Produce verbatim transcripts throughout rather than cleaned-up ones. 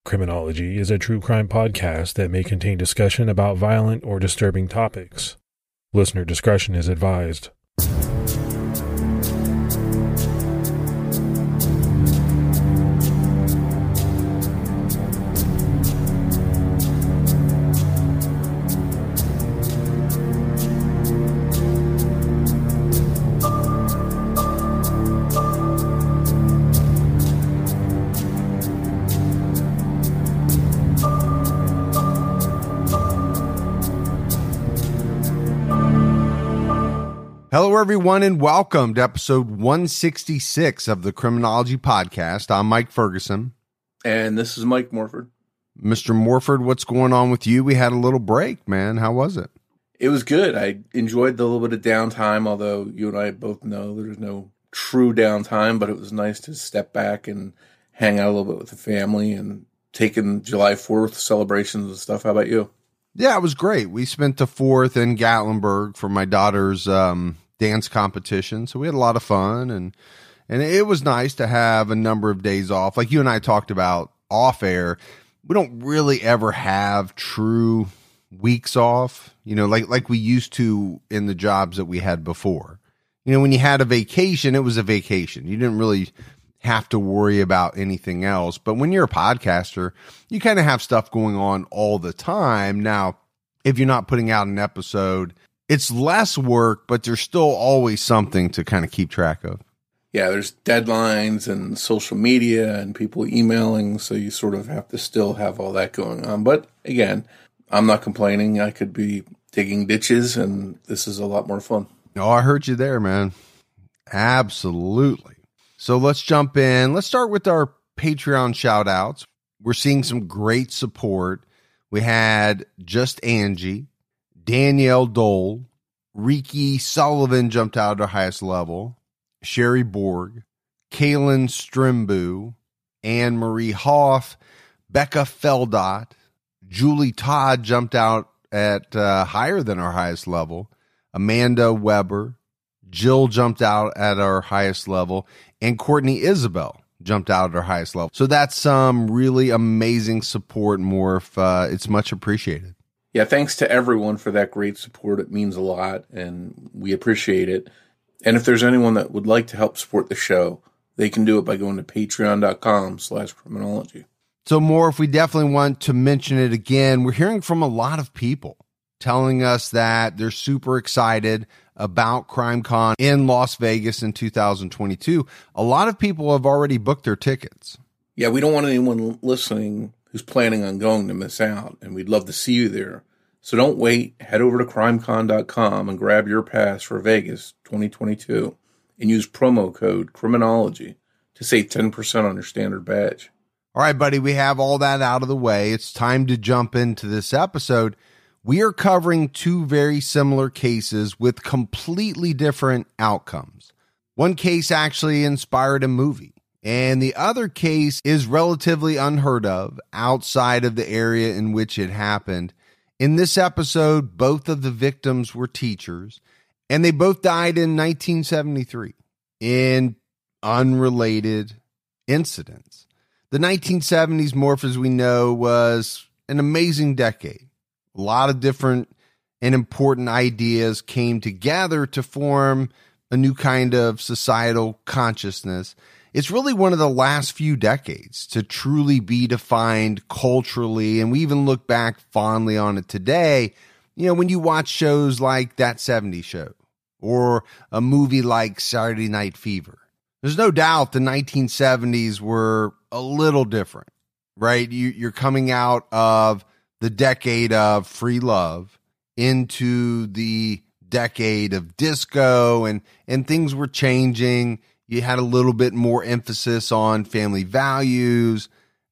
Criminology is a true crime podcast that may contain discussion about violent or disturbing topics. Listener discretion is advised. Hello, everyone, and welcome to episode one sixty-six of the Criminology Podcast. I'm Mike Ferguson. And this is Mike Morford. Mister Morford, what's going on with you? We had a little break, man. How was it? It was good. I enjoyed the little bit of downtime, although you and I both know there's no true downtime, but it was nice to step back and hang out a little bit with the family and taking July fourth celebrations and stuff. How about you? Yeah, it was great. We spent the fourth in Gatlinburg for my daughter's um, dance competition, so we had a lot of fun, and and it was nice to have a number of days off. Like you and I talked about off air, we don't really ever have true weeks off, you know, like like we used to in the jobs that we had before. You know, when you had a vacation, it was a vacation. You didn't really have to worry about anything else. But when you're a podcaster, you kind of have stuff going on all the time. Now, if you're not putting out an episode, it's less work, but there's still always something to kind of keep track of. Yeah, there's deadlines and social media and people emailing, so you sort of have to still have all that going on. But again, I'm not complaining. I could be digging ditches, and this is a lot more fun. Oh, I heard you there, man. Absolutely. So let's jump in. Let's start with our Patreon shout outs. We're seeing some great support. We had Just Angie, Danielle Dole, Riki Sullivan jumped out at our highest level, Sherry Borg, Kaylin Strimbu, Anne Marie Hoff, Becca Feldot, Julie Todd jumped out at uh, higher than our highest level, Amanda Weber, Jill jumped out at our highest level, and Courtney Isabel jumped out at our highest level. So that's some really amazing support, Morph. Uh, it's much appreciated. Yeah, thanks to everyone for that great support. It means a lot, and we appreciate it. And if there's anyone that would like to help support the show, they can do it by going to patreon.com slash criminology. So, Morph, we definitely want to mention it again. We're hearing from a lot of people telling us that they're super excited about CrimeCon in Las Vegas in two thousand twenty-two. A lot of people have already booked their tickets. Yeah, we don't want anyone listening who's planning on going to miss out, and we'd love to see you there. So don't wait. Head over to crimecon dot com and grab your pass for Vegas twenty twenty-two and use promo code Criminology to save ten percent on your standard badge. All right, buddy, we have all that out of the way. It's time to jump into this episode. We are covering two very similar cases with completely different outcomes. One case actually inspired a movie, and the other case is relatively unheard of outside of the area in which it happened. In this episode, both of the victims were teachers, and they both died in nineteen seventy-three in unrelated incidents. The nineteen seventies, Morph, as we know, was an amazing decade. A lot of different and important ideas came together to form a new kind of societal consciousness. It's really one of the last few decades to truly be defined culturally, and we even look back fondly on it today. You know, when you watch shows like That seventies Show or a movie like Saturday Night Fever, there's no doubt the nineteen seventies were a little different, right? You, you're coming out of the decade of free love into the decade of disco, and, and things were changing. You had a little bit more emphasis on family values.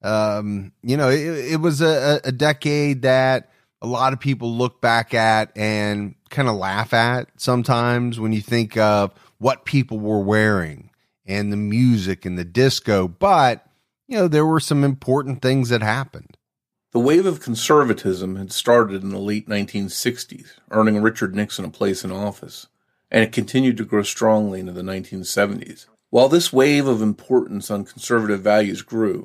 Um, you know, it, it was a, a decade that a lot of people look back at and kind of laugh at sometimes when you think of what people were wearing and the music and the disco. But, you know, there were some important things that happened. The wave of conservatism had started in the late nineteen sixties, earning Richard Nixon a place in office, and it continued to grow strongly into the nineteen seventies. While this wave of importance on conservative values grew,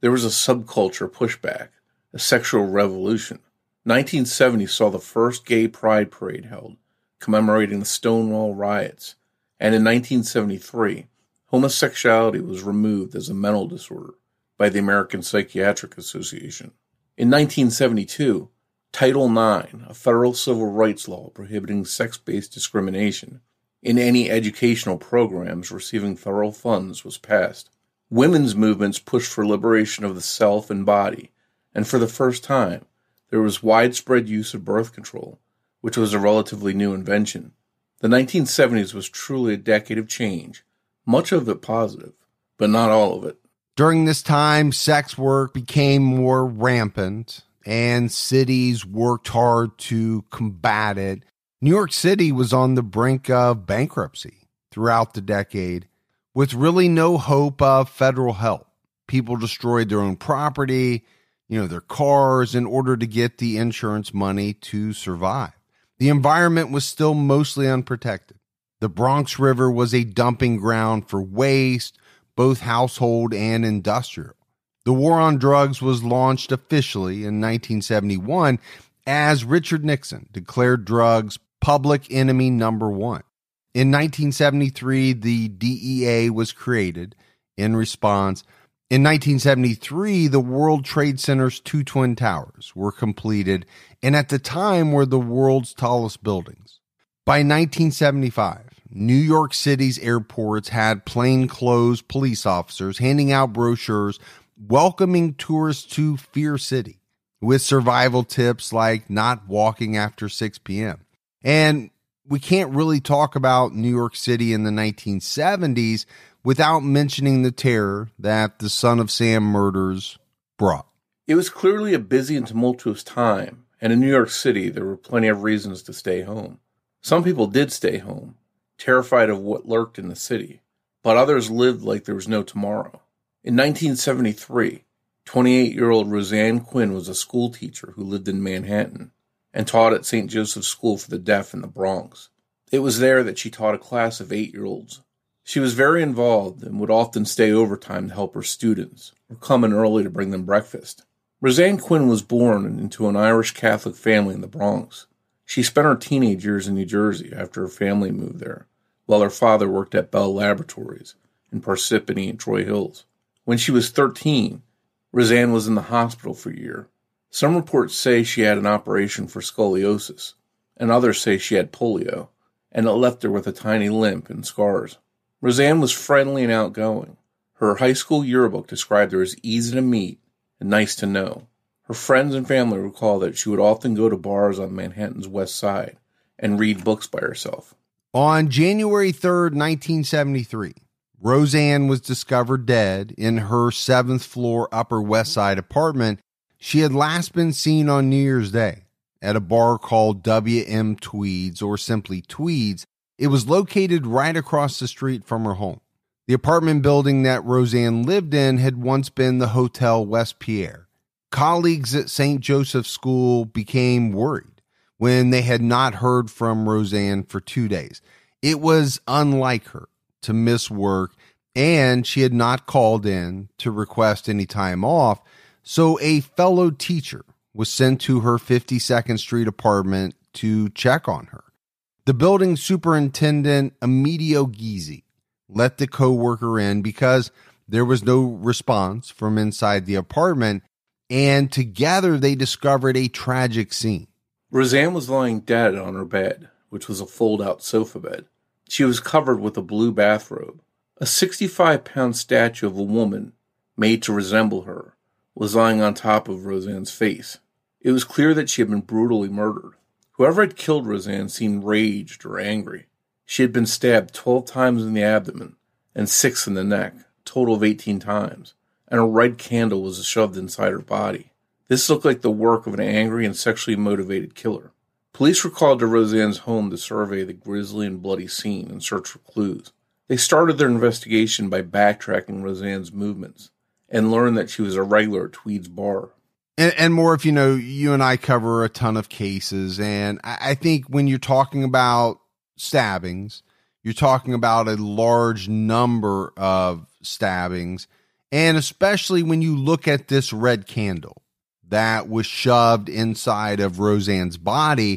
There was a subculture pushback, a sexual revolution. nineteen seventy saw the first gay pride parade held, commemorating the Stonewall riots. And in nineteen seventy-three, homosexuality was removed as a mental disorder by the American Psychiatric Association. In nineteen seventy-two, Title nine, a federal civil rights law prohibiting sex-based discrimination in any educational programs receiving federal funds, was passed. Women's movements pushed for liberation of the self and body, and for the first time, there was widespread use of birth control, which was a relatively new invention. The nineteen seventies was truly a decade of change, much of it positive, but not all of it. During this time, sex work became more rampant, and cities worked hard to combat it. New York City was on the brink of bankruptcy throughout the decade, with really no hope of federal help. People destroyed their own property, you know, their cars, in order to get the insurance money to survive. The environment was still mostly unprotected. The Bronx River was a dumping ground for waste, both household and industrial. The war on drugs was launched officially in nineteen seventy-one as Richard Nixon declared drugs public enemy number one. In nineteen seventy-three, the D E A was created in response. In nineteen seventy-three, the World Trade Center's two twin towers were completed, and at the time were the world's tallest buildings. By nineteen seventy-five, New York City's airports had plainclothes police officers handing out brochures welcoming tourists to Fear City, with survival tips like not walking after six p.m. And we can't really talk about New York City in the nineteen seventies without mentioning the terror that the Son of Sam murders brought. It was clearly a busy and tumultuous time, and in New York City there were plenty of reasons to stay home. Some people did stay home, terrified of what lurked in the city, but others lived like there was no tomorrow. In nineteen seventy-three, twenty-eight-year-old Roseanne Quinn was a school teacher who lived in Manhattan and taught at Saint Joseph's School for the Deaf in the Bronx. It was there that she taught a class of eight-year-olds. She was very involved and would often stay overtime to help her students, or come in early to bring them breakfast. Roseanne Quinn was born into an Irish Catholic family in the Bronx. She spent her teenage years in New Jersey after her family moved there, while her father worked at Bell Laboratories in Parsippany and Troy Hills. When she was thirteen, Roseanne was in the hospital for a year. Some reports say she had an operation for scoliosis, and others say she had polio, and it left her with a tiny limp and scars. Roseanne was friendly and outgoing. Her high school yearbook described her as easy to meet and nice to know. Her friends and family recall that she would often go to bars on Manhattan's West Side and read books by herself. On January third, nineteen seventy-three, Roseanne was discovered dead in her seventh floor Upper West Side apartment. She had last been seen on New Year's Day at a bar called W M Tweeds, or simply Tweeds. It was located right across the street from her home. The apartment building that Roseanne lived in had once been the Hotel West Pierre. Colleagues at Saint Joseph's School became worried when they had not heard from Roseanne for two days. It was unlike her to miss work, and she had not called in to request any time off, so a fellow teacher was sent to her fifty-second Street apartment to check on her. The building superintendent, Emilio Gizzi, let the co-worker in because there was no response from inside the apartment, and together they discovered a tragic scene. Roseanne was lying dead on her bed, which was a fold-out sofa bed. She was covered with a blue bathrobe. A sixty-five pound statue of a woman, made to resemble her, was lying on top of Roseanne's face. It was clear that she had been brutally murdered. Whoever had killed Roseanne seemed raged or angry. She had been stabbed twelve times in the abdomen and six in the neck, a total of eighteen times, and a red candle was shoved inside her body. This looked like the work of an angry and sexually motivated killer. Police were called to Roseanne's home to survey the grisly and bloody scene and search for clues. They started their investigation by backtracking Roseanne's movements and learned that she was a regular at Tweed's bar. And, and more, if you know, you and I cover a ton of cases, and I, I think when you're talking about stabbings, you're talking about a large number of stabbings, And especially when you look at this red candle that was shoved inside of Roseanne's body,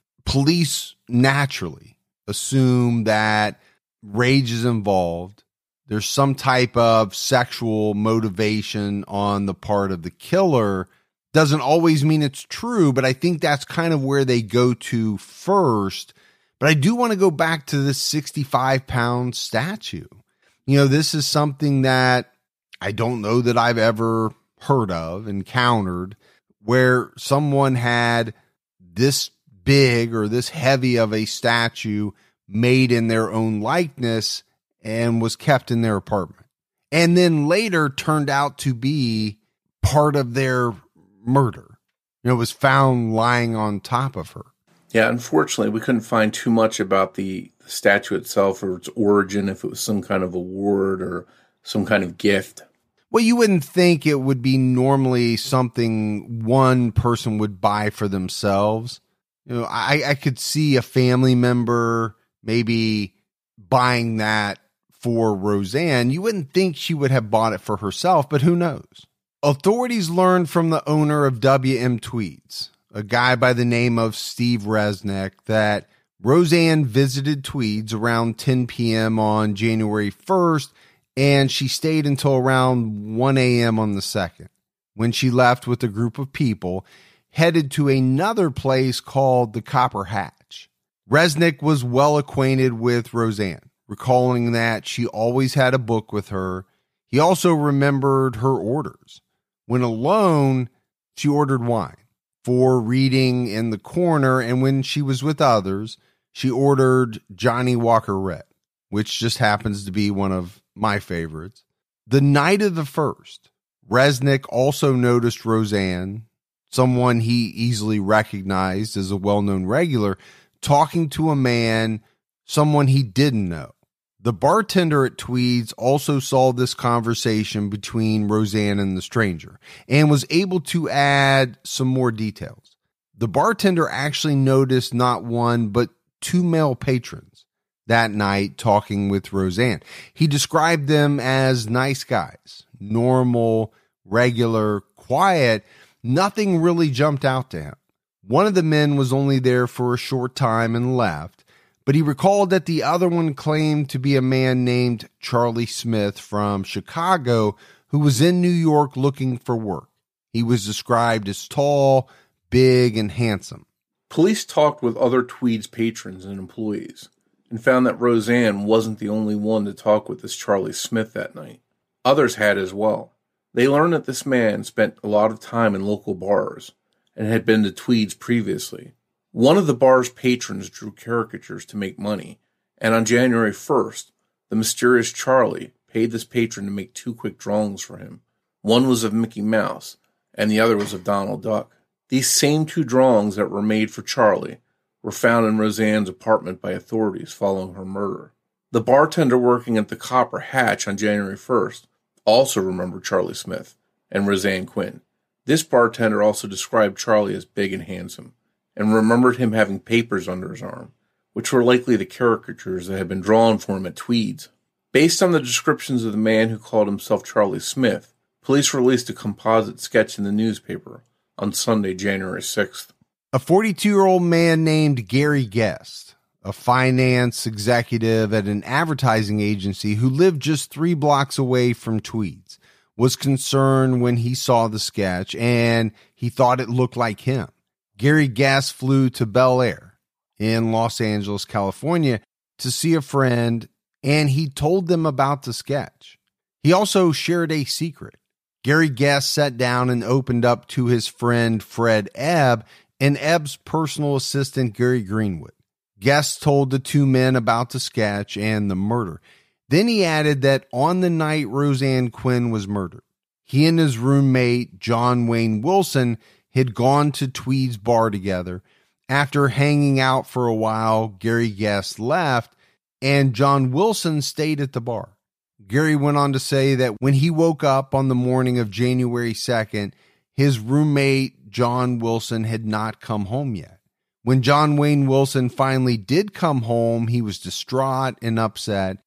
police naturally assume that rage is involved. There's some type of sexual motivation on the part of the killer. Doesn't always mean it's true, but I think that's kind of where they go to first. But I do want to go back to this sixty-five pound statue. You know, this is something that I don't know that I've ever heard of, encountered, where someone had this big or this heavy of a statue made in their own likeness and was kept in their apartment. And then later turned out to be part of their murder. You know, it was found lying on top of her. Yeah, unfortunately, we couldn't find too much about the, the statue itself or its origin, if it was some kind of award or some kind of gift. Well, you wouldn't think it would be normally something one person would buy for themselves. You know, I, I could see a family member maybe buying that for Roseanne. You wouldn't think she would have bought it for herself, but who knows? Authorities learned from the owner of W M Tweeds, a guy by the name of Steve Resnick, that Roseanne visited Tweeds around ten p.m. on January first, and she stayed until around one a.m. on the second, when she left with a group of people, headed to another place called the Copper Hatch. Resnick was well acquainted with Roseanne, recalling that she always had a book with her. He also remembered her orders. When alone, she ordered wine for reading in the corner, and when she was with others, she ordered Johnny Walker Red, which just happens to be one of my favorites. The night of the first, Resnick also noticed Roseanne, someone he easily recognized as a well-known regular, talking to a man, someone he didn't know. The bartender at Tweeds also saw this conversation between Roseanne and the stranger and was able to add some more details. The bartender actually noticed not one, but two male patrons that night talking with Roseanne. He described them as nice guys, normal, regular, quiet. Nothing really jumped out to him. One of the men was only there for a short time and left, but he recalled that the other one claimed to be a man named Charlie Smith from Chicago who was in New York looking for work. He was described as tall, big, and handsome. Police talked with other Tweeds patrons and employees and found that Roseanne wasn't the only one to talk with this Charlie Smith that night. Others had as well. They learned that this man spent a lot of time in local bars and had been to Tweeds previously. One of the bar's patrons drew caricatures to make money, and on January first, the mysterious Charlie paid this patron to make two quick drawings for him. One was of Mickey Mouse, and the other was of Donald Duck. These same two drawings that were made for Charlie were found in Roseanne's apartment by authorities following her murder. The bartender working at the Copper Hatch on January first also remembered Charlie Smith and Roseanne Quinn. This bartender also described Charlie as big and handsome, and remembered him having papers under his arm, which were likely the caricatures that had been drawn for him at Tweeds. Based on the descriptions of the man who called himself Charlie Smith, police released a composite sketch in the newspaper on Sunday, January sixth. A forty-two-year-old man named Gary Guest, a finance executive at an advertising agency who lived just three blocks away from Tweeds, was concerned when he saw the sketch, and he thought it looked like him. Gary Guest flew to Bel Air in Los Angeles, California, to see a friend, and he told them about the sketch. He also shared a secret. Gary Guest sat down and opened up to his friend Fred Ebb and Ebb's personal assistant Gary Greenwood. Guest told the two men about the sketch and the murder. Then he added that on the night Roseanne Quinn was murdered, he and his roommate John Wayne Wilson had gone to Tweeds bar together. After hanging out for a while, Gary Guest left, and John Wilson stayed at the bar. Gary went on to say that when he woke up on the morning of January second, his roommate John Wilson had not come home yet. When John Wayne Wilson finally did come home, he was distraught and upset,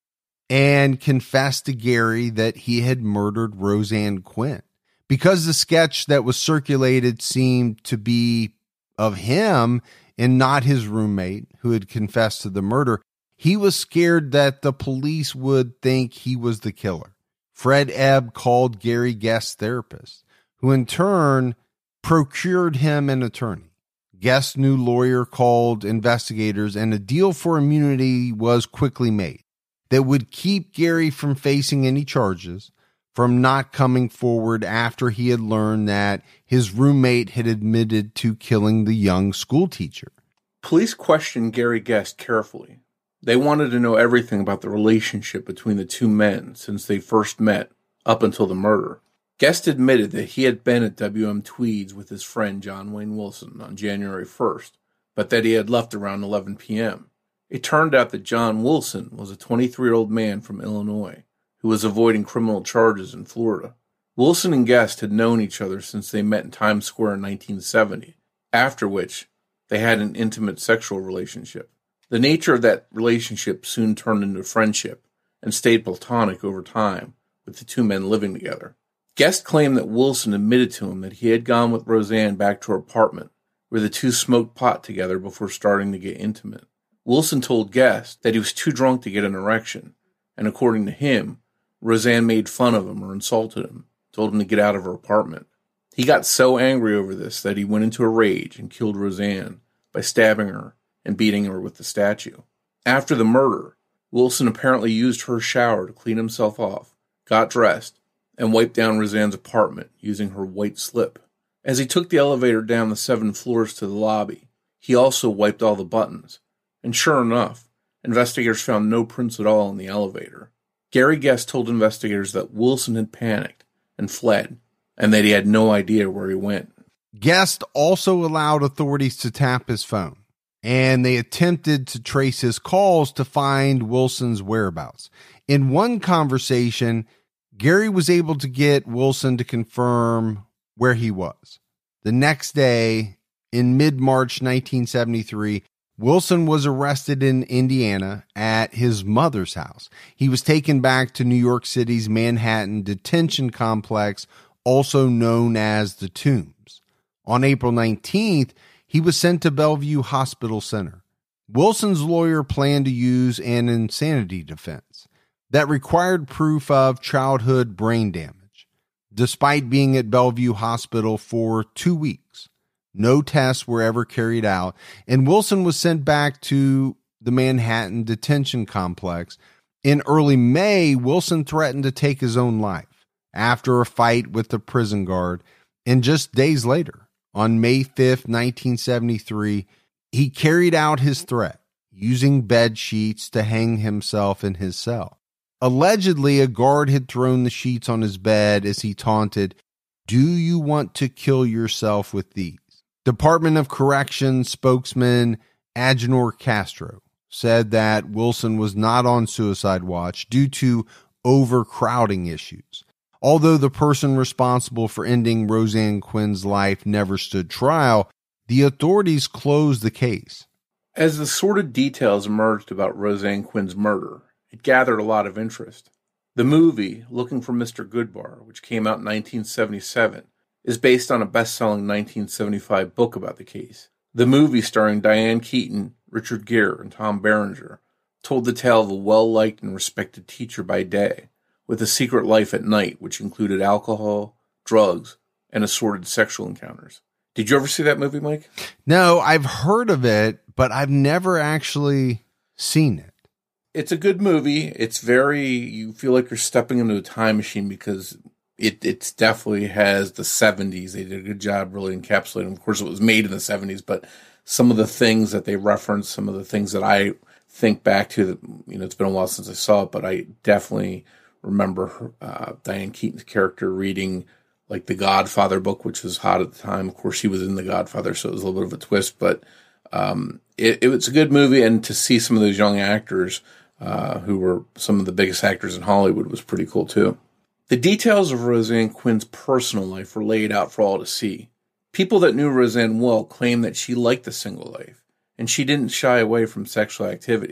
and confessed to Gary that he had murdered Roseanne Quinn. Because the sketch that was circulated seemed to be of him and not his roommate who had confessed to the murder, he was scared that the police would think he was the killer. Fred Ebb called Gary Guest's therapist, who in turn procured him an attorney. Guest's new lawyer called investigators, and a deal for immunity was quickly made that would keep Gary from facing any charges, from not coming forward after he had learned that his roommate had admitted to killing the young schoolteacher. Police questioned Gary Guest carefully. They wanted to know everything about the relationship between the two men since they first met, up until the murder. Guest admitted that he had been at W M Tweed's with his friend John Wayne Wilson on January first, but that he had left around eleven p.m. It turned out that John Wilson was a twenty-three-year-old man from Illinois who was avoiding criminal charges in Florida. Wilson and Guest had known each other since they met in Times Square in nineteen seventy, after which they had an intimate sexual relationship. The nature of that relationship soon turned into friendship and stayed platonic over time, with the two men living together. Guest claimed that Wilson admitted to him that he had gone with Roseanne back to her apartment, where the two smoked pot together before starting to get intimate. Wilson told Guest that he was too drunk to get an erection, and according to him, Roseanne made fun of him or insulted him, told him to get out of her apartment. He got so angry over this that he went into a rage and killed Roseanne by stabbing her and beating her with the statue. After the murder, Wilson apparently used her shower to clean himself off, got dressed, and wiped down Roseanne's apartment using her white slip. As he took the elevator down the seven floors to the lobby, he also wiped all the buttons, and sure enough, investigators found no prints at all in the elevator. Gary Guest told investigators that Wilson had panicked and fled, and that he had no idea where he went. Guest also allowed authorities to tap his phone, and they attempted to trace his calls to find Wilson's whereabouts. In one conversation, Gary was able to get Wilson to confirm where he was. The next day, in mid-March nineteen seventy-three, Wilson was arrested in Indiana at his mother's house. He was taken back to New York City's Manhattan Detention Complex, also known as the Tombs. On April nineteenth, he was sent to Bellevue Hospital Center. Wilson's lawyer planned to use an insanity defense that required proof of childhood brain damage. Despite being at Bellevue Hospital for two weeks, no tests were ever carried out, and Wilson was sent back to the Manhattan Detention Complex. In early May, Wilson threatened to take his own life after a fight with the prison guard, and just days later, on May fifth, nineteen seventy-three, he carried out his threat, using bed sheets to hang himself in his cell. Allegedly, a guard had thrown the sheets on his bed as he taunted, "Do you want to kill yourself with these?" Department of Corrections spokesman Agenor Castro said that Wilson was not on suicide watch due to overcrowding issues. Although the person responsible for ending Roseanne Quinn's life never stood trial, the authorities closed the case. As the sordid details emerged about Roseanne Quinn's murder, it gathered a lot of interest. The movie, Looking for Mister Goodbar, which came out in nineteen seventy-seven, is based on a best-selling nineteen seventy-five book about the case. The movie, starring Diane Keaton, Richard Gere, and Tom Berenger, told the tale of a well-liked and respected teacher by day, with a secret life at night, which included alcohol, drugs, and assorted sexual encounters. Did you ever see that movie, Mike? No, I've heard of it, but I've never actually seen it. It's a good movie. It's very, you feel like you're stepping into a time machine because it it's definitely has the seventies. They did a good job really encapsulating. Of course, it was made in the seventies, but some of the things that they reference, some of the things that I think back to, that, you know, it's been a while since I saw it, but I definitely remember uh, Diane Keaton's character reading like the Godfather book, which was hot at the time. Of course, she was in the Godfather, so it was a little bit of a twist, but um, it, it was a good movie, and to see some of those young actors uh, who were some of the biggest actors in Hollywood was pretty cool too. The details of Roseanne Quinn's personal life were laid out for all to see. People that knew Roseanne well claimed that she liked the single life, and she didn't shy away from sexual activity.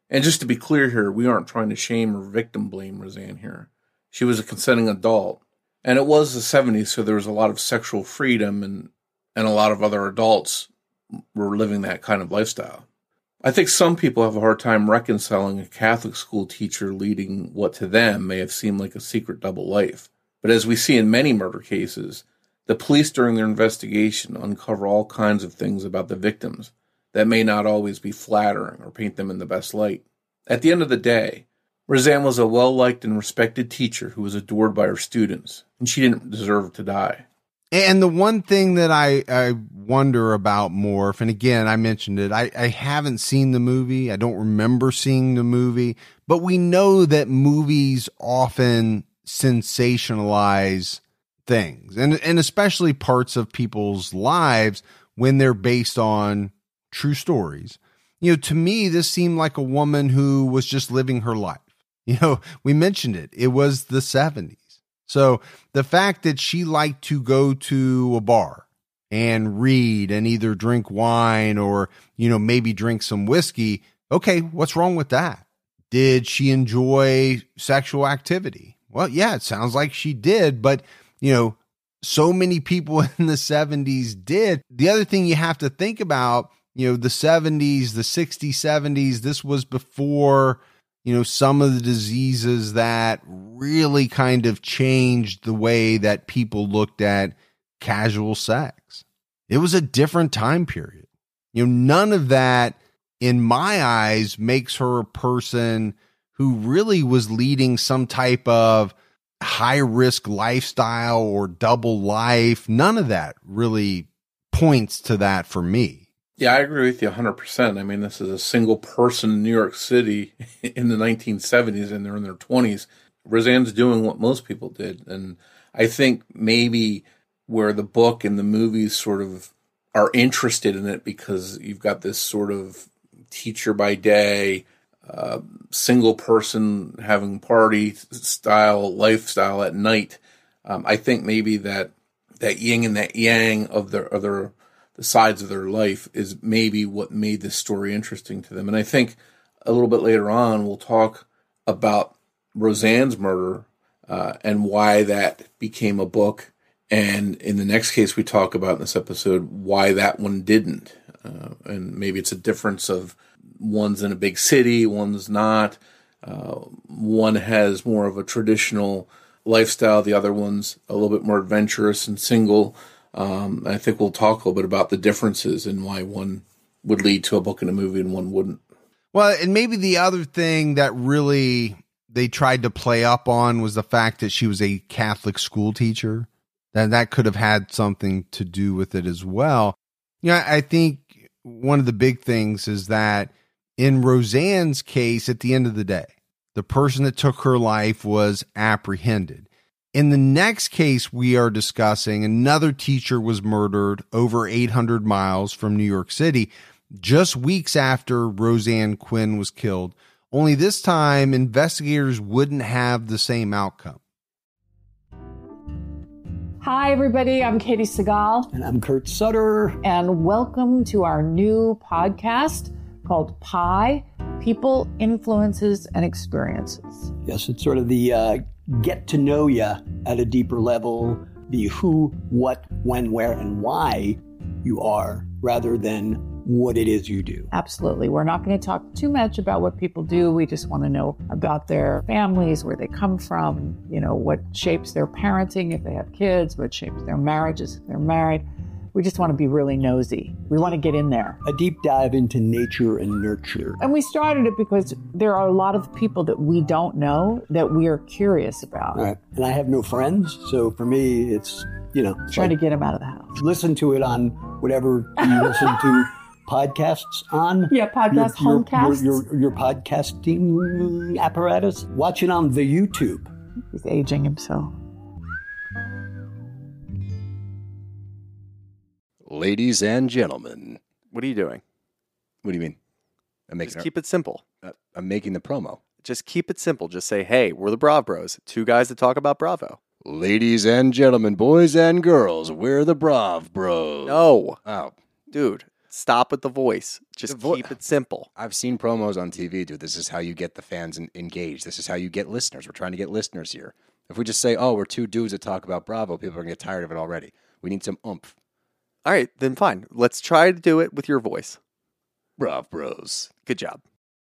And just to be clear here, we aren't trying to shame or victim blame Roseanne here. She was a consenting adult. And it was the seventies, so there was a lot of sexual freedom, and, and a lot of other adults were living that kind of lifestyle. I think some people have a hard time reconciling a Catholic school teacher leading what to them may have seemed like a secret double life. But as we see in many murder cases, the police during their investigation uncover all kinds of things about the victims that may not always be flattering or paint them in the best light. At the end of the day, Roseanne was a well-liked and respected teacher who was adored by her students, and she didn't deserve to die. And the one thing that I, I wonder about, Morph, and again, I mentioned it, I, I haven't seen the movie. I don't remember seeing the movie, but we know that movies often sensationalize things, and, and especially parts of people's lives when they're based on true stories. You know, to me, this seemed like a woman who was just living her life. You know, we mentioned it. It was the seventies. So the fact that she liked to go to a bar and read and either drink wine or, you know, maybe drink some whiskey. Okay, what's wrong with that? Did she enjoy sexual activity? Well, yeah, it sounds like she did, but, you know, so many people in the seventies did. The other thing you have to think about, you know, the seventies, the sixties, seventies, this was before, you know, some of the diseases that really kind of changed the way that people looked at casual sex. It was a different time period. You know, none of that, in my eyes, makes her a person who really was leading some type of high risk lifestyle or double life. None of that really points to that for me. Yeah, I agree with you one hundred percent. I mean, this is a single person in New York City in the nineteen seventies, and they're in their twenties. Roseanne's doing what most people did. And I think maybe where the book and the movies sort of are interested in it, because you've got this sort of teacher by day, uh, single person having party style lifestyle at night. Um, I think maybe that that yin and that yang of their, of their the sides of their life is maybe what made this story interesting to them. And I think a little bit later on, we'll talk about Roseanne's murder uh, and why that became a book. And in the next case we talk about in this episode, why that one didn't. Uh, and maybe it's a difference of one's in a big city, one's not. Uh, one has more of a traditional lifestyle. The other one's a little bit more adventurous and single. Um, I think we'll talk a little bit about the differences and why one would lead to a book and a movie and one wouldn't. Well, and maybe the other thing that really they tried to play up on was the fact that she was a Catholic school teacher. And that could have had something to do with it as well. You know, I think one of the big things is that in Roseanne's case, at the end of the day, the person that took her life was apprehended. In the next case we are discussing, another teacher was murdered over eight hundred miles from New York City, just weeks after Roseanne Quinn was killed. Only this time, investigators wouldn't have the same outcome. Hi, everybody. I'm Katie Segal. And I'm Kurt Sutter. And welcome to our new podcast called Pi, People, Influences, and Experiences. Yes, it's sort of the uh, get to know you at a deeper level, the who, what, when, where, and why you are, rather than what it is you do. Absolutely. We're not going to talk too much about what people do. We just want to know about their families, where they come from, you know, what shapes their parenting if they have kids, what shapes their marriages if they're married. We just want to be really nosy. We want to get in there. A deep dive into nature and nurture. And we started it because there are a lot of people that we don't know that we are curious about. Right. And I have no friends, so for me, it's, you know. Trying like, to get them out of the house. Listen to it on whatever you listen to podcasts on. Yeah, podcast, your, homecasts. Your, your, your podcasting apparatus. Watch it on the YouTube. He's aging himself. Ladies and gentlemen. What are you doing? What do you mean? I'm making Just keep it simple. Uh, I'm making the promo. Just keep it simple. Just say, hey, we're the Brav Bros. Two guys that talk about Bravo. Ladies and gentlemen, boys and girls, we're the Brav Bros. No. Oh. Dude, Stop with the voice. Just The vo- keep it simple. I've seen promos on T V, dude. This is how you get the fans en- engaged. This is how you get listeners. We're trying to get listeners here. If we just say, oh, we're two dudes that talk about Bravo, people are going to get tired of it already. We need some oomph. All right, then fine. Let's try to do it with your voice. Brav Bros. Good job.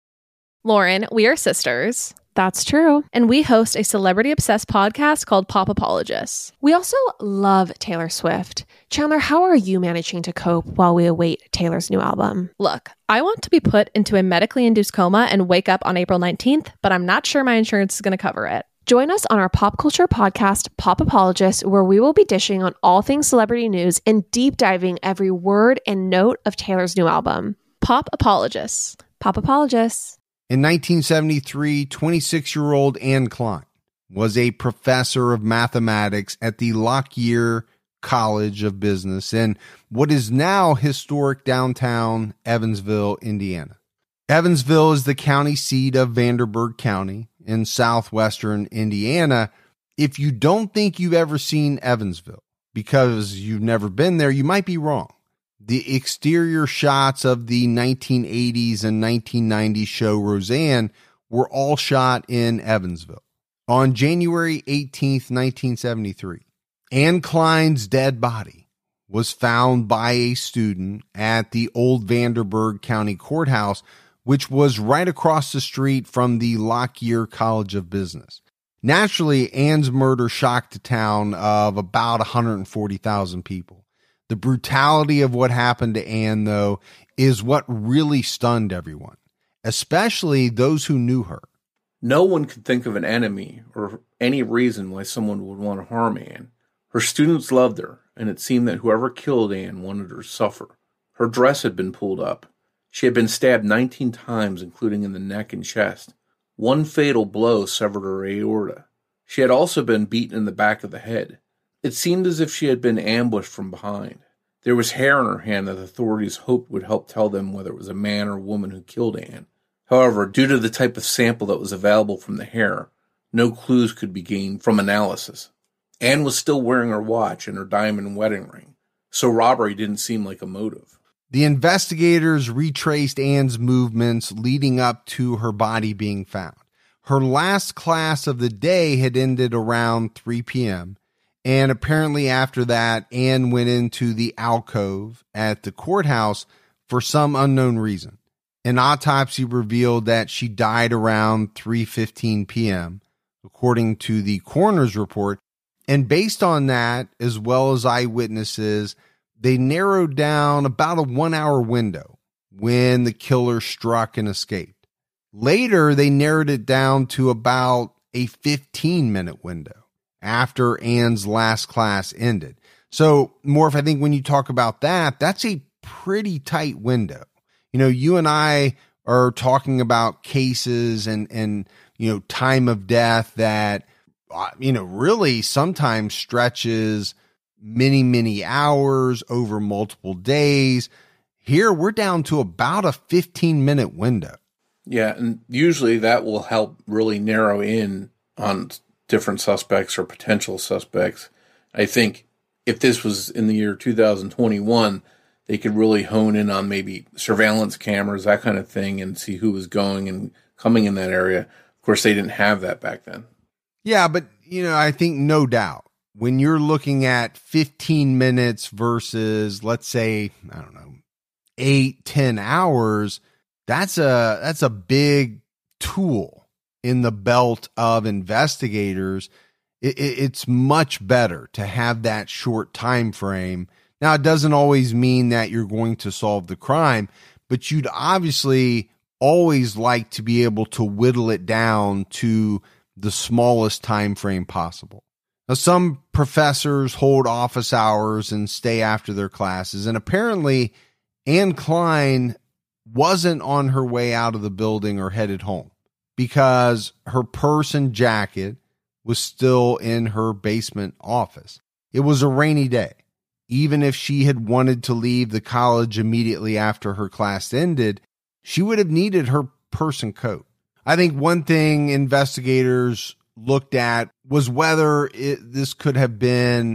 Lauren, we are sisters. That's true. And we host a celebrity-obsessed podcast called Pop Apologists. We also love Taylor Swift. Chandler, how are you managing to cope while we await Taylor's new album? Look, I want to be put into a medically induced coma and wake up on April nineteenth, but I'm not sure my insurance is going to cover it. Join us on our pop culture podcast, Pop Apologists, where we will be dishing on all things celebrity news and deep diving every word and note of Taylor's new album. Pop Apologists. Pop Apologists. In nineteen seventy-three, twenty-six-year-old Anne Klein was a professor of mathematics at the Lockyer College of Business in what is now historic downtown Evansville, Indiana. Evansville is the county seat of Vanderburgh County in southwestern Indiana. If you don't think you've ever seen Evansville because you've never been there, you might be wrong. The exterior shots of the nineteen eighties and nineteen nineties show Roseanne were all shot in Evansville. On January eighteenth, nineteen seventy-three, Anne Klein's dead body was found by a student at the old Vanderburgh County Courthouse, which was right across the street from the Lockyer College of Business. Naturally, Anne's murder shocked a town of about one hundred forty thousand people. The brutality of what happened to Anne, though, is what really stunned everyone, especially those who knew her. No one could think of an enemy or any reason why someone would want to harm Anne. Her students loved her, and it seemed that whoever killed Anne wanted her to suffer. Her dress had been pulled up. She had been stabbed nineteen times, including in the neck and chest. One fatal blow severed her aorta. She had also been beaten in the back of the head. It seemed as if she had been ambushed from behind. There was hair in her hand that authorities hoped would help tell them whether it was a man or woman who killed Anne. However, due to the type of sample that was available from the hair, no clues could be gained from analysis. Anne was still wearing her watch and her diamond wedding ring, so robbery didn't seem like a motive. The investigators retraced Anne's movements leading up to her body being found. Her last class of the day had ended around three p.m., and apparently after that, Anne went into the alcove at the courthouse for some unknown reason. An autopsy revealed that she died around three fifteen p.m., according to the coroner's report. And based on that, as well as eyewitnesses, they narrowed down about a one-hour window when the killer struck and escaped. Later, they narrowed it down to about a fifteen-minute window after Anne's last class ended. So, Morph, I think when you talk about that, that's a pretty tight window. You know, you and I are talking about cases and, and you know, time of death that, you know, really sometimes stretches many, many hours over multiple days. Here, we're down to about a fifteen-minute window. Yeah, and usually that will help really narrow in on different suspects or potential suspects. I think if this was in the year two thousand twenty-one, they could really hone in on maybe surveillance cameras, that kind of thing, and see who was going and coming in that area. Of course, they didn't have that back then. Yeah, but, you know, I think no doubt when you're looking at fifteen minutes versus, let's say, I don't know, eight, ten hours, that's a, that's a big tool in the belt of investigators. It, it, it's much better to have that short time frame. Now, it doesn't always mean that you're going to solve the crime, but you'd obviously always like to be able to whittle it down to the smallest time frame possible. Now, some professors hold office hours and stay after their classes, and apparently Anne Klein wasn't on her way out of the building or headed home, because her purse and jacket was still in her basement office. It was a rainy day. Even if she had wanted to leave the college immediately after her class ended, she would have needed her purse and coat. I think one thing investigators looked at was whether it, this could have been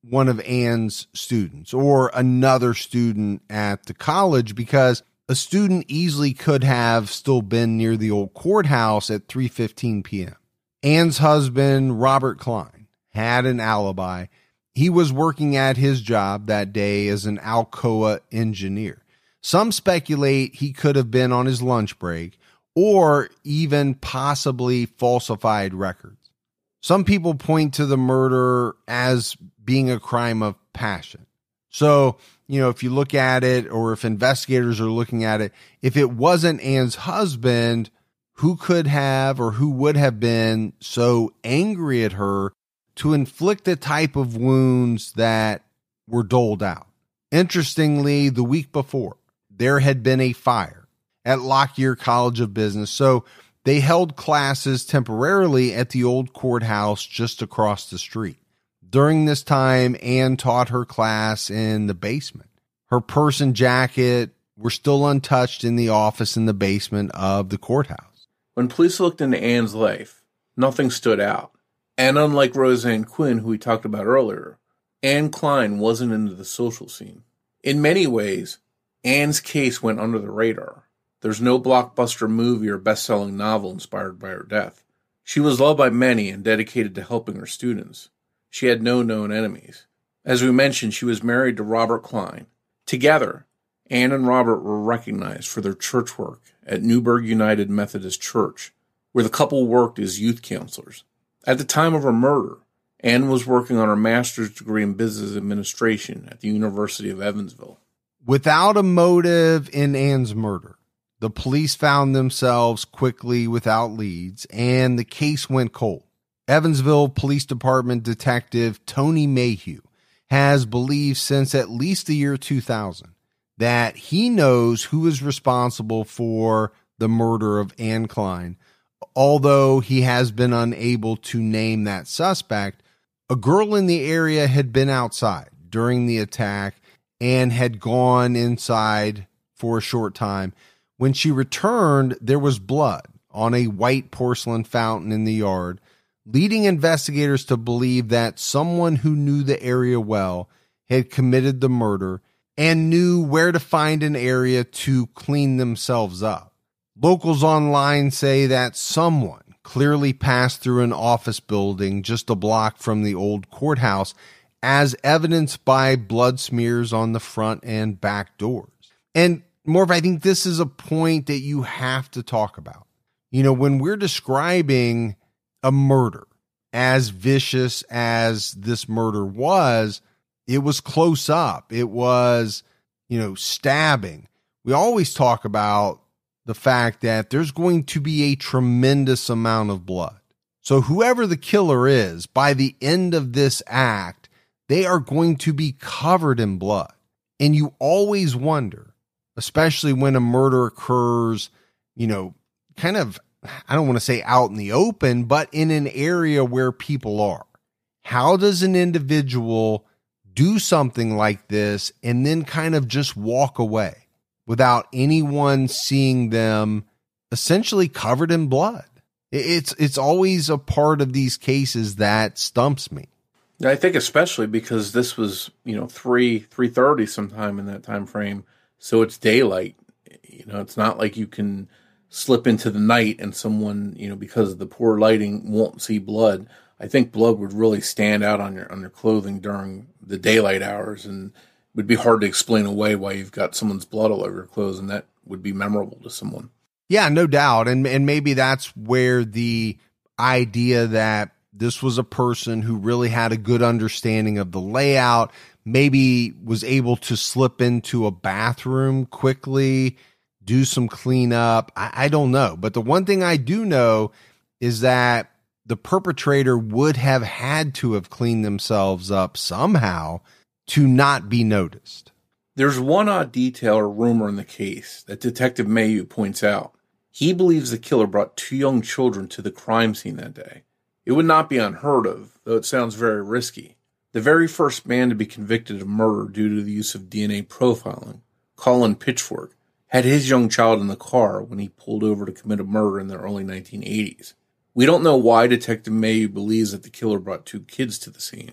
one of Ann's students or another student at the college, because a student easily could have still been near the old courthouse at three fifteen p.m. Ann's husband, Robert Klein, had an alibi. He was working at his job that day as an Alcoa engineer. Some speculate he could have been on his lunch break or even possibly falsified records. Some people point to the murder as being a crime of passion. So, you know, if you look at it, or if investigators are looking at it, if it wasn't Ann's husband, who could have or who would have been so angry at her to inflict the type of wounds that were doled out? Interestingly, the week before, there had been a fire at Lockyer College of Business, so they held classes temporarily at the old courthouse just across the street. During this time, Ann taught her class in the basement. Her purse and jacket were still untouched in the office in the basement of the courthouse. When police looked into Ann's life, nothing stood out. And unlike Roseanne Quinn, who we talked about earlier, Ann Klein wasn't into the social scene. In many ways, Ann's case went under the radar. There's no blockbuster movie or best-selling novel inspired by her death. She was loved by many and dedicated to helping her students. She had no known enemies. As we mentioned, she was married to Robert Klein. Together, Ann and Robert were recognized for their church work at Newburgh United Methodist Church, where the couple worked as youth counselors. At the time of her murder, Ann was working on her master's degree in business administration at the University of Evansville. Without a motive in Ann's murder, the police found themselves quickly without leads, and the case went cold. Evansville Police Department Detective Tony Mayhew has believed since at least the year two thousand that he knows who is responsible for the murder of Ann Klein. Although he has been unable to name that suspect, a girl in the area had been outside during the attack and had gone inside for a short time. When she returned, there was blood on a white porcelain fountain in the yard, leading investigators to believe that someone who knew the area well had committed the murder and knew where to find an area to clean themselves up. Locals online say that someone clearly passed through an office building just a block from the old courthouse, as evidenced by blood smears on the front and back doors. And Morph, I think this is a point that you have to talk about. You know, when we're describing a murder as vicious as this murder was, it was close up. It was, you know, stabbing. We always talk about the fact that there's going to be a tremendous amount of blood. So whoever the killer is, by the end of this act, they are going to be covered in blood. And you always wonder, especially when a murder occurs, you know, kind of, I don't want to say out in the open, but in an area where people are. How does an individual do something like this and then kind of just walk away without anyone seeing them essentially covered in blood? It's it's always a part of these cases that stumps me. I think especially because this was, you know, three three thirty sometime in that time frame, so it's daylight. You know, it's not like you can slip into the night and someone, you know, because of the poor lighting, won't see blood. I think blood would really stand out on your on your clothing during the daylight hours, and it would be hard to explain away why you've got someone's blood all over your clothes, and that would be memorable to someone. Yeah, no doubt. And and maybe that's where the idea that this was a person who really had a good understanding of the layout, maybe was able to slip into a bathroom quickly, do some cleanup. I, I don't know. But the one thing I do know is that the perpetrator would have had to have cleaned themselves up somehow to not be noticed. There's one odd detail or rumor in the case that Detective Mayhew points out. He believes the killer brought two young children to the crime scene that day. It would not be unheard of, though it sounds very risky. The very first man to be convicted of murder due to the use of D N A profiling, Colin Pitchfork, had his young child in the car when he pulled over to commit a murder in the early nineteen eighties. We don't know why Detective Mayhew believes that the killer brought two kids to the scene.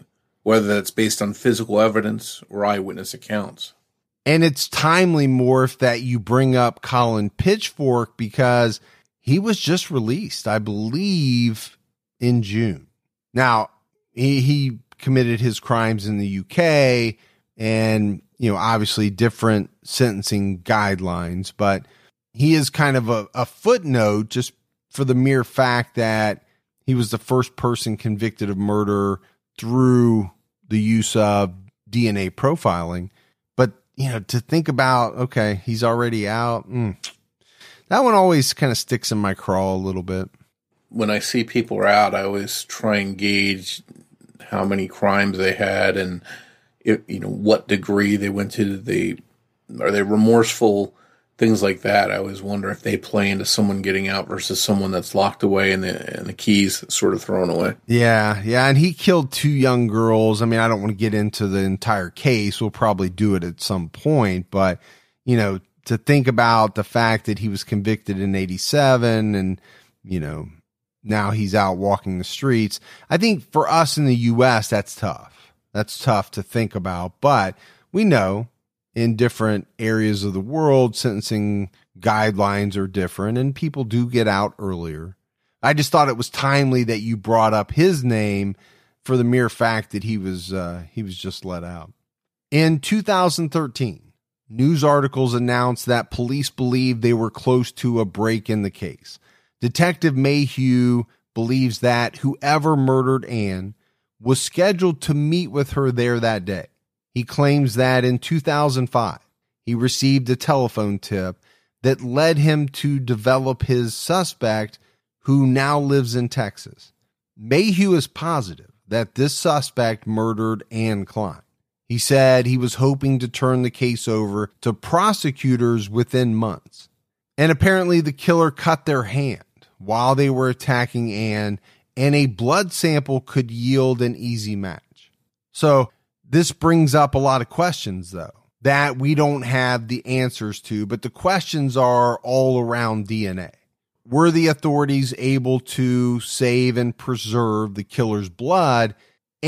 whether that's based on physical evidence or eyewitness accounts. And it's timely, Morph, that you bring up Colin Pitchfork because he was just released, I believe, in June. Now, he, he committed his crimes in the U K and, you know, obviously different sentencing guidelines, but he is kind of a, a footnote just for the mere fact that he was the first person convicted of murder through the use of D N A profiling. But, you know, to think about, okay, he's already out. Mm, that one always kind of sticks in my craw a little bit. When I see people are out, I always try and gauge how many crimes they had and, if, you know, what degree they went to. They, are they remorseful? Things like that. I always wonder if they play into someone getting out versus someone that's locked away and the, and the keys sort of thrown away. Yeah, yeah, and he killed two young girls. I mean, I don't want to get into the entire case. We'll probably do it at some point, but, you know, to think about the fact that he was convicted in eighty-seven and, you know, now he's out walking the streets. I think for us in the U S, that's tough. That's tough to think about, but we know in different areas of the world, sentencing guidelines are different and people do get out earlier. I just thought it was timely that you brought up his name for the mere fact that he was, uh, he was just let out. In two thousand thirteen, news articles announced that police believed they were close to a break in the case. Detective Mayhew believes that whoever murdered Anne was scheduled to meet with her there that day. He claims that in two thousand five, he received a telephone tip that led him to develop his suspect, who now lives in Texas. Mayhew is positive that this suspect murdered Anne Klein. He said he was hoping to turn the case over to prosecutors within months. And apparently the killer cut their hand while they were attacking Anne, and a blood sample could yield an easy match. So, this brings up a lot of questions, though, that we don't have the answers to, but the questions are all around D N A. Were the authorities able to save and preserve the killer's blood,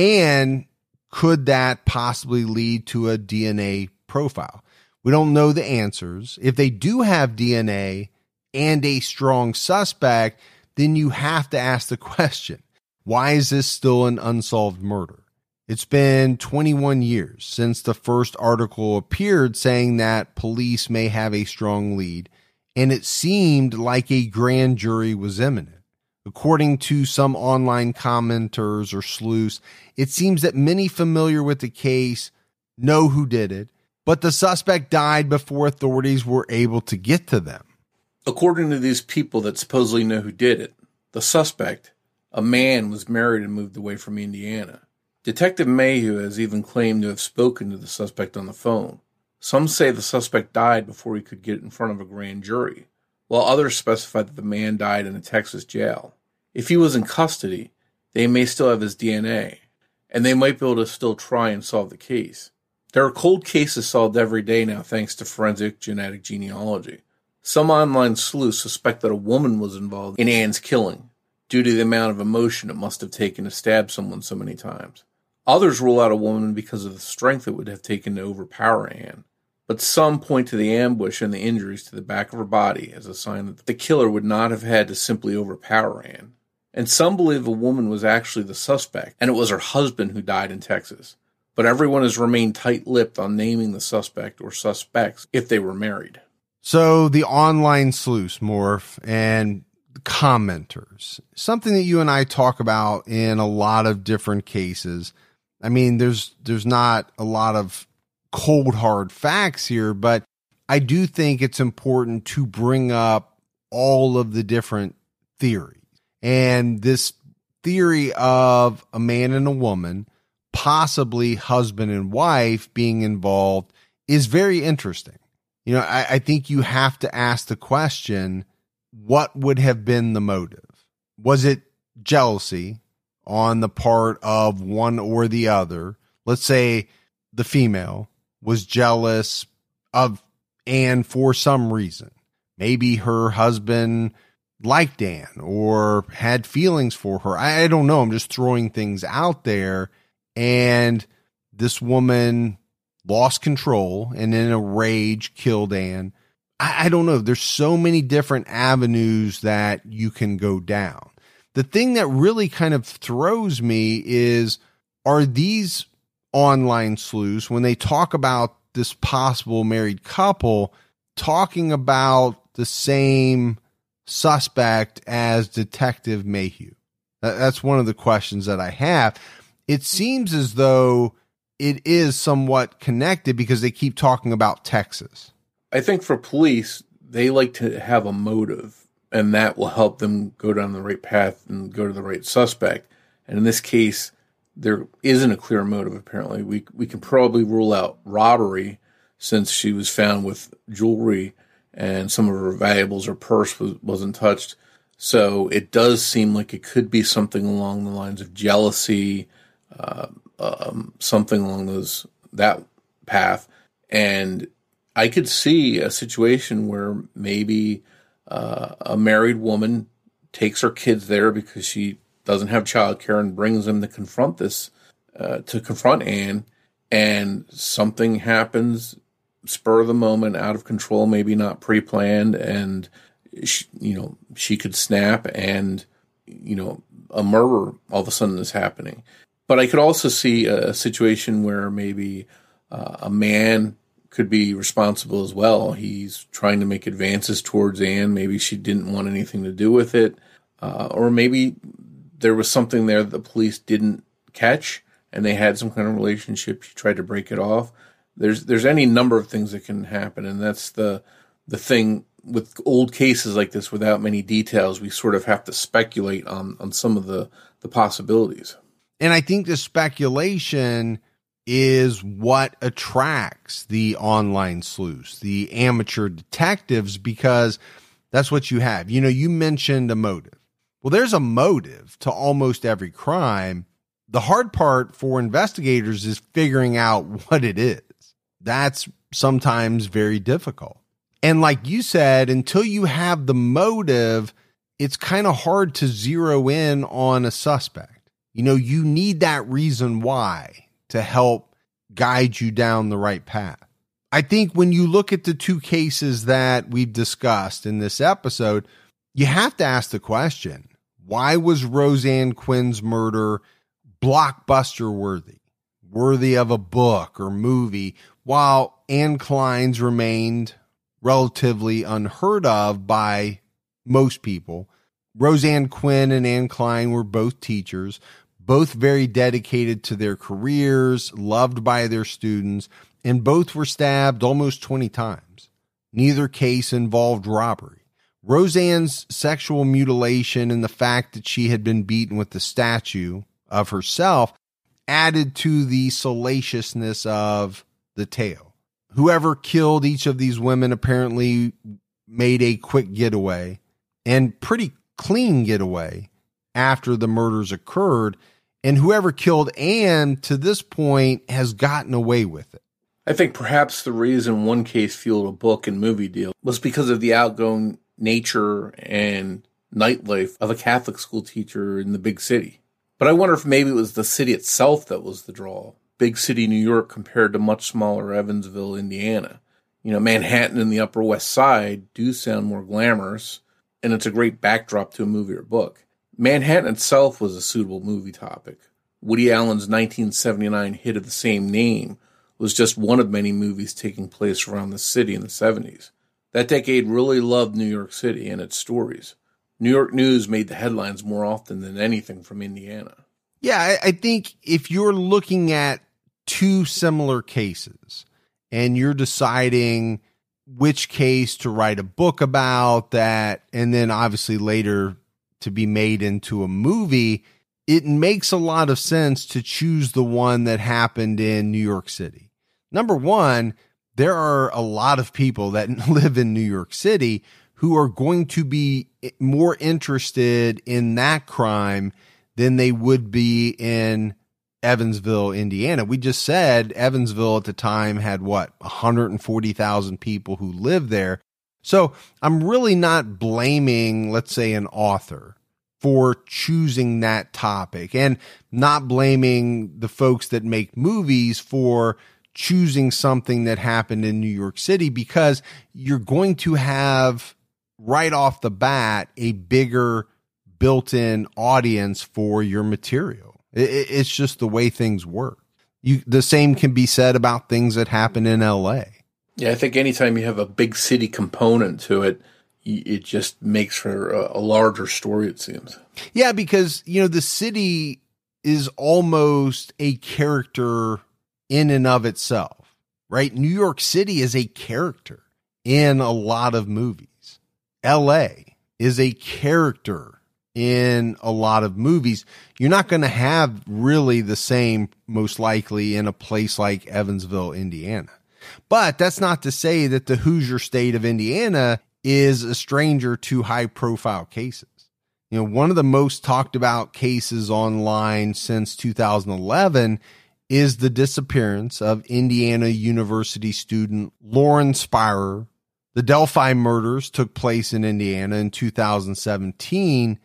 and could that possibly lead to a D N A profile? We don't know the answers. If they do have D N A and a strong suspect, then you have to ask the question, why is this still an unsolved murder? It's been twenty-one years since the first article appeared saying that police may have a strong lead, and it seemed like a grand jury was imminent. According to some online commenters or sleuths, it seems that many familiar with the case know who did it, but the suspect died before authorities were able to get to them. According to these people that supposedly know who did it, the suspect, a man, was married and moved away from Indiana. Detective Mayhew has even claimed to have spoken to the suspect on the phone. Some say the suspect died before he could get in front of a grand jury, while others specify that the man died in a Texas jail. If he was in custody, they may still have his D N A, and they might be able to still try and solve the case. There are cold cases solved every day now thanks to forensic genetic genealogy. Some online sleuths suspect that a woman was involved in Anne's killing, due to the amount of emotion it must have taken to stab someone so many times. Others rule out a woman because of the strength it would have taken to overpower Anne, but some point to the ambush and the injuries to the back of her body as a sign that the killer would not have had to simply overpower Anne. And some believe a woman was actually the suspect, and it was her husband who died in Texas. But everyone has remained tight-lipped on naming the suspect or suspects if they were married. So the online sleuths, Morph, and commenters, something that you and I talk about in a lot of different cases. I mean, there's there's not a lot of cold, hard facts here, but I do think it's important to bring up all of the different theories. And this theory of a man and a woman, possibly husband and wife, being involved is very interesting. You know, I, I think you have to ask the question, what would have been the motive? Was it jealousy on the part of one or the other? Let's say the female was jealous of Anne for some reason. Maybe her husband liked Anne or had feelings for her. I, I don't know. I'm just throwing things out there. and this woman lost control and in a rage killed Anne. I, I don't know. There's so many different avenues that you can go down. The thing that really kind of throws me is, are these online sleuths, when they talk about this possible married couple, talking about the same suspect as Detective Mayhew? That's one of the questions that I have. It seems as though it is somewhat connected because they keep talking about Texas. I think for police, they like to have a motive, and that will help them go down the right path and go to the right suspect. And in this case, there isn't a clear motive, apparently. We we can probably rule out robbery since she was found with jewelry and some of her valuables, her purse was, wasn't touched. So it does seem like it could be something along the lines of jealousy, uh, um, something along those that path. And I could see a situation where maybe uh, a married woman takes her kids there because she doesn't have childcare and brings them to confront this, uh, to confront Anne, and something happens, spur of the moment, out of control, maybe not pre-planned, and she, you know, she could snap, and you know, a murder all of a sudden is happening. But I could also see a situation where maybe uh, a man could be responsible as well. He's trying to make advances towards Anne. Maybe she didn't want anything to do with it, uh, or maybe there was something there that the police didn't catch, and they had some kind of relationship. She tried to break it off. There's there's any number of things that can happen, and that's the the thing with old cases like this. Without many details, we sort of have to speculate on on some of the the possibilities. And I think the speculation is what attracts the online sleuths, the amateur detectives, because that's what you have. You know, you mentioned a motive. Well, there's a motive to almost every crime. The hard part for investigators is figuring out what it is. That's sometimes very difficult. And like you said, until you have the motive, it's kind of hard to zero in on a suspect. You know, you need that reason why to help guide you down the right path. I think when you look at the two cases that we've discussed in this episode, you have to ask the question, why was Roseanne Quinn's murder blockbuster worthy, worthy of a book or movie, while Anne Klein's remained relatively unheard of by most people? Roseanne Quinn and Anne Klein were both teachers, both very dedicated to their careers, loved by their students, and both were stabbed almost twenty times. Neither case involved robbery. Roseanne's sexual mutilation and the fact that she had been beaten with the statue of herself added to the salaciousness of the tale. Whoever killed each of these women apparently made a quick getaway, and pretty clean getaway, after the murders occurred. And whoever killed Anne to this point has gotten away with it. I think perhaps the reason one case fueled a book and movie deal was because of the outgoing nature and nightlife of a Catholic school teacher in the big city. But I wonder if maybe it was the city itself that was the draw. Big city New York compared to much smaller Evansville, Indiana. You know, Manhattan and the Upper West Side do sound more glamorous, and it's a great backdrop to a movie or book. Manhattan itself was a suitable movie topic. Woody Allen's nineteen seventy-nine hit of the same name was just one of many movies taking place around the city in the seventies. That decade really loved New York City and its stories. New York news made the headlines more often than anything from Indiana. Yeah, I, I think if you're looking at two similar cases and you're deciding which case to write a book about that, and then obviously later to be made into a movie, it makes a lot of sense to choose the one that happened in New York City. Number one, there are a lot of people that live in New York City who are going to be more interested in that crime than they would be in Evansville, Indiana. We just said Evansville at the time had what, one hundred forty thousand people who lived there. So I'm really not blaming, let's say, an author for choosing that topic, and not blaming the folks that make movies for choosing something that happened in New York City, because you're going to have right off the bat a bigger built-in audience for your material. It's just the way things work. You, the same can be said about things that happen in L A. Yeah, I think anytime you have a big city component to it, it just makes for a, a larger story, it seems. Yeah, because, you know, the city is almost a character in and of itself, right? New York City is a character in a lot of movies. L A is a character in a lot of movies. You're not going to have really the same, most likely, in a place like Evansville, Indiana. But that's not to say that the Hoosier state of Indiana is a stranger to high profile cases. You know, one of the most talked about cases online since two thousand eleven is the disappearance of Indiana University student Lauren Spirer. The Delphi murders took place in Indiana in two thousand seventeen,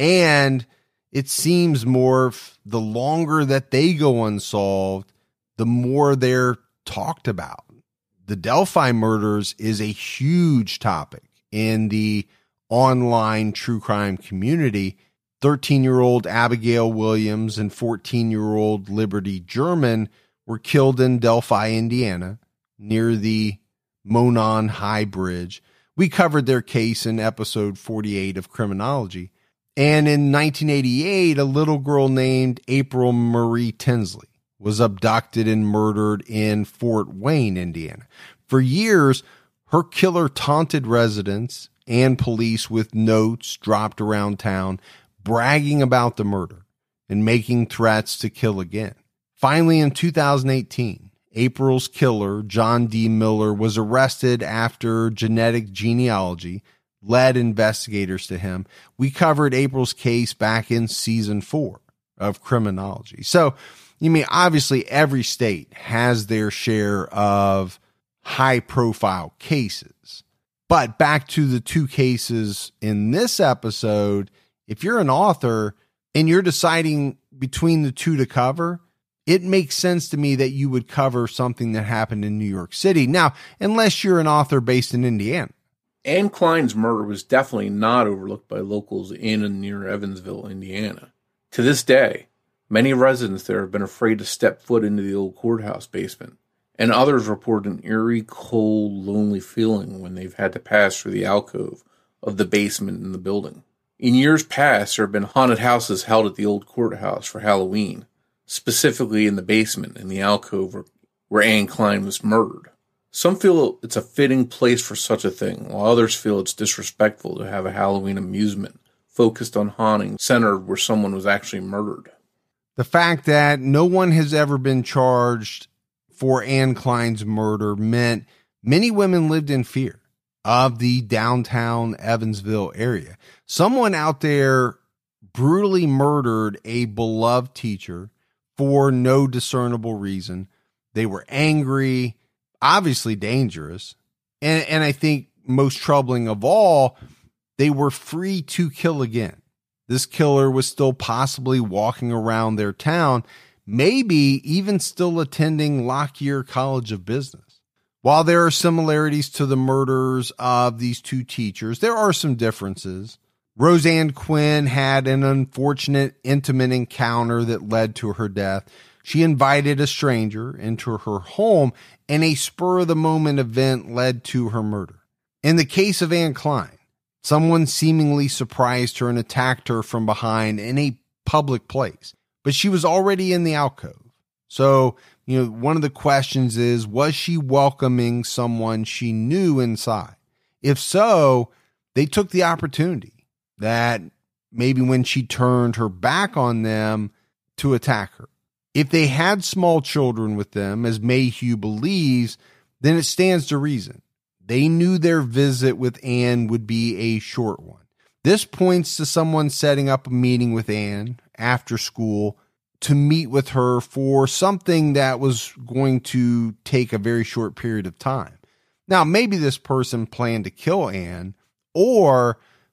and it seems more the longer that they go unsolved, the more they're talked about. The Delphi murders is a huge topic in the online true crime community. thirteen-year-old Abigail Williams and fourteen-year-old Liberty German were killed in Delphi, Indiana, near the Monon High Bridge. We covered their case in episode forty-eight of Criminology. And in nineteen eighty-eight, a little girl named April Marie Tinsley was abducted and murdered in Fort Wayne, Indiana. For years, her killer taunted residents and police with notes dropped around town, bragging about the murder and making threats to kill again. Finally, in two thousand eighteen, April's killer, John D. Miller, was arrested after genetic genealogy led investigators to him. We covered April's case back in season four of Criminology. So, you mean, obviously every state has their share of high profile cases. But back to the two cases in this episode, if you're an author and you're deciding between the two to cover, it makes sense to me that you would cover something that happened in New York City. Now, unless you're an author based in Indiana. Anne Klein's murder was definitely not overlooked by locals in and near Evansville, Indiana. To this day, many residents there have been afraid to step foot into the old courthouse basement, and others report an eerie, cold, lonely feeling when they've had to pass through the alcove of the basement in the building. In years past, there have been haunted houses held at the old courthouse for Halloween, specifically in the basement in the alcove where, where Anne Klein was murdered. Some feel it's a fitting place for such a thing, while others feel it's disrespectful to have a Halloween amusement focused on haunting centered where someone was actually murdered. The fact that no one has ever been charged for Anne Klein's murder meant many women lived in fear of the downtown Evansville area. Someone out there brutally murdered a beloved teacher for no discernible reason. They were angry, obviously dangerous, and, and I think most troubling of all, they were free to kill again. This killer was still possibly walking around their town, maybe even still attending Lockyer College of Business. While there are similarities to the murders of these two teachers, there are some differences. Roseanne Quinn had an unfortunate intimate encounter that led to her death. She invited a stranger into her home, and a spur-of-the-moment event led to her murder. In the case of Anne Klein, someone seemingly surprised her and attacked her from behind in a public place, but she was already in the alcove. So, you know, one of the questions is, was she welcoming someone she knew inside? If so, they took the opportunity that maybe when she turned her back on them to attack her. If they had small children with them, as Mayhew believes, then it stands to reason they knew their visit with Anne would be a short one. This points to someone setting up a meeting with Anne after school to meet with her for something that was going to take a very short period of time. Now, maybe this person planned to kill Anne, or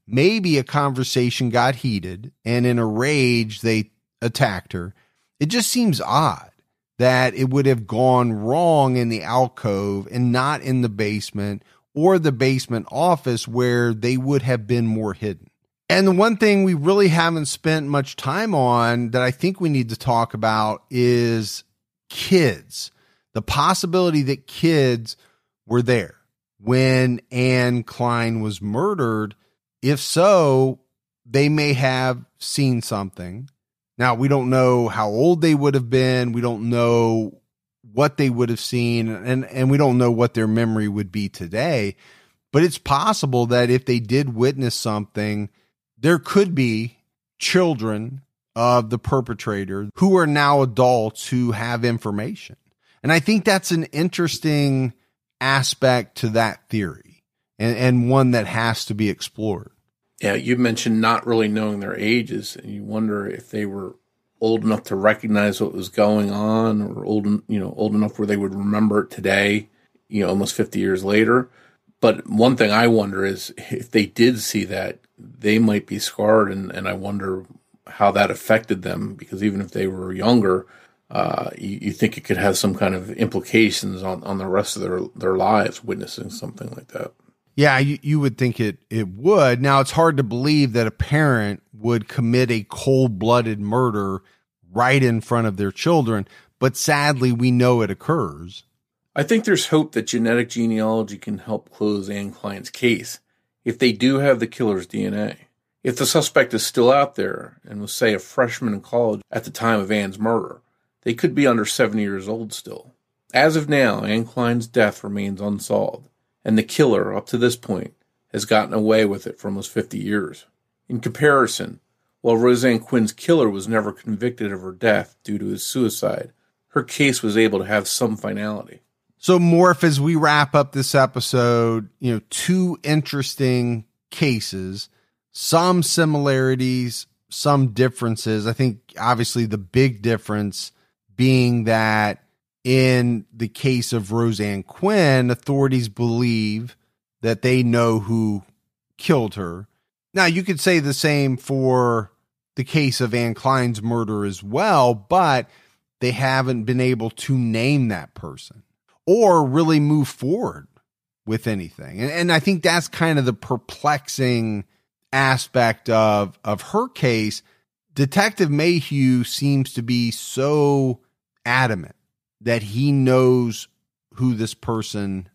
maybe a conversation got heated and in a rage they attacked her. It just seems odd that it would have gone wrong in the alcove and not in the basement or the basement office where they would have been more hidden. And the one thing we really haven't spent much time on that I think we need to talk about is kids. The possibility that kids were there when Anne Klein was murdered. If so, they may have seen something. Now, we don't know how old they would have been. We don't know what they would have seen, and, and we don't know what their memory would be today. But it's possible that if they did witness something, there could be children of the perpetrator who are now adults who have information. And I think that's an interesting aspect to that theory, and, and one that has to be explored. Yeah, you mentioned not really knowing their ages, and you wonder if they were old enough to recognize what was going on, or old, you know, old enough where they would remember it today, you know, almost fifty years later. But one thing I wonder is if they did see that, they might be scarred, and, and I wonder how that affected them, because even if they were younger, uh, you, you think it could have some kind of implications on, on the rest of their, their lives, witnessing something like that. Yeah, you, you would think it, it would. Now, it's hard to believe that a parent would commit a cold-blooded murder right in front of their children, but sadly, we know it occurs. I think there's hope that genetic genealogy can help close Anne Klein's case if they do have the killer's D N A. If the suspect is still out there and was, say, a freshman in college at the time of Anne's murder, they could be under seventy years old still. As of now, Anne Klein's death remains unsolved, and the killer, up to this point, has gotten away with it for almost fifty years. In comparison, while Roseanne Quinn's killer was never convicted of her death due to his suicide, her case was able to have some finality. So, Morph, as we wrap up this episode, you know, two interesting cases, some similarities, some differences. I think, obviously, the big difference being that in the case of Roseanne Quinn, authorities believe that they know who killed her. Now, you could say the same for the case of Anne Klein's murder as well, but they haven't been able to name that person or really move forward with anything. And, and I think that's kind of the perplexing aspect of, of her case. Detective Mayhew seems to be so adamant that he knows who this person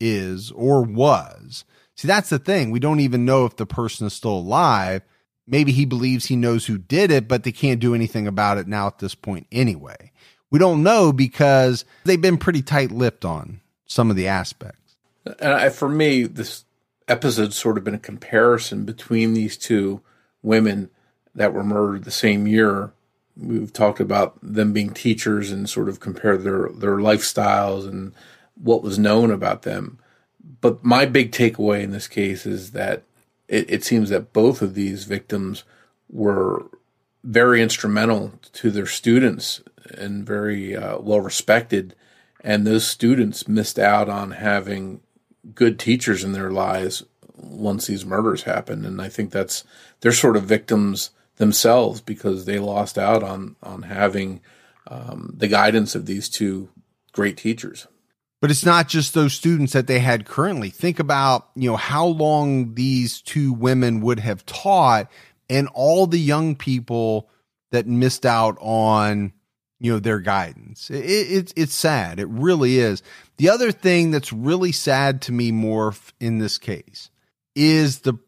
is or was. See, that's the thing. We don't even know if the person is still alive. Maybe he believes he knows who did it, but they can't do anything about it now at this point anyway. We don't know because they've been pretty tight-lipped on some of the aspects. And I, for me, this episode's sort of been a comparison between these two women that were murdered the same year. We've talked about them being teachers and sort of compared their, their lifestyles and what was known about them. But my big takeaway in this case is that it, it seems that both of these victims were very instrumental to their students and very uh, well respected. And those students missed out on having good teachers in their lives once these murders happened. And I think that's, they're sort of victims themselves because they lost out on, on having um, the guidance of these two great teachers. But it's not just those students that they had currently. Think about, you know, how long these two women would have taught and all the young people that missed out on, you know, their guidance. It, it, it's sad. It really is. The other thing that's really sad to me, Morph, in this case is the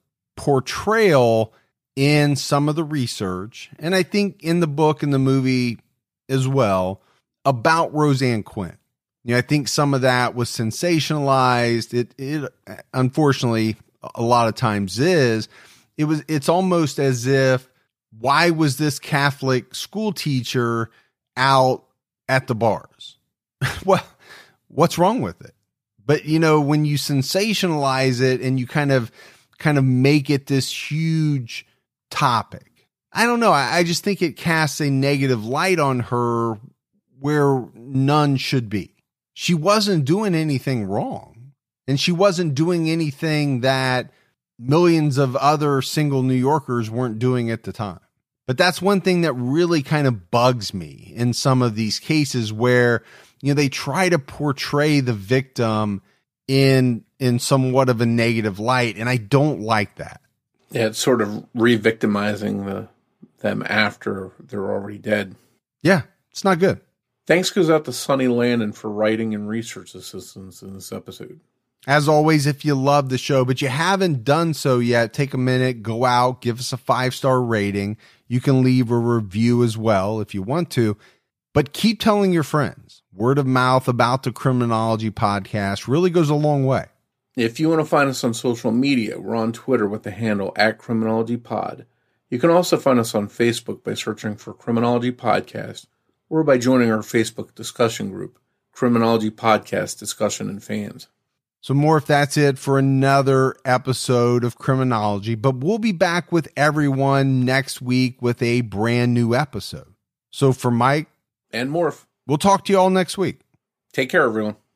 portrayal in some of the research, and I think in the book and the movie as well, about Roseanne Quinn. You know, I think some of that was sensationalized. It, it unfortunately a lot of times is. It was. It's almost as if, why was this Catholic school teacher out at the bars? Well, what's wrong with it? But you know, when you sensationalize it and you kind of, kind of make it this huge topic, I don't know. I, I just think it casts a negative light on her where none should be. She wasn't doing anything wrong, and she wasn't doing anything that millions of other single New Yorkers weren't doing at the time. But that's one thing that really kind of bugs me in some of these cases where, you know, they try to portray the victim in in somewhat of a negative light, and I don't like that. Yeah, it's sort of re-victimizing the, them after they're already dead. Yeah, it's not good. Thanks goes out to Sonny Landon for writing and research assistance in this episode. As always, if you love the show, but you haven't done so yet, take a minute, go out, give us a five-star rating. You can leave a review as well if you want to, but keep telling your friends. Word of mouth about the Criminology Podcast really goes a long way. If you want to find us on social media, we're on Twitter with the handle at Criminology Pod. You can also find us on Facebook by searching for Criminology Podcast or by joining our Facebook discussion group, Criminology Podcast Discussion and Fans. So more if that's it for another episode of Criminology, but we'll be back with everyone next week with a brand new episode. So for Mike and Morph, we'll talk to you all next week. Take care, everyone.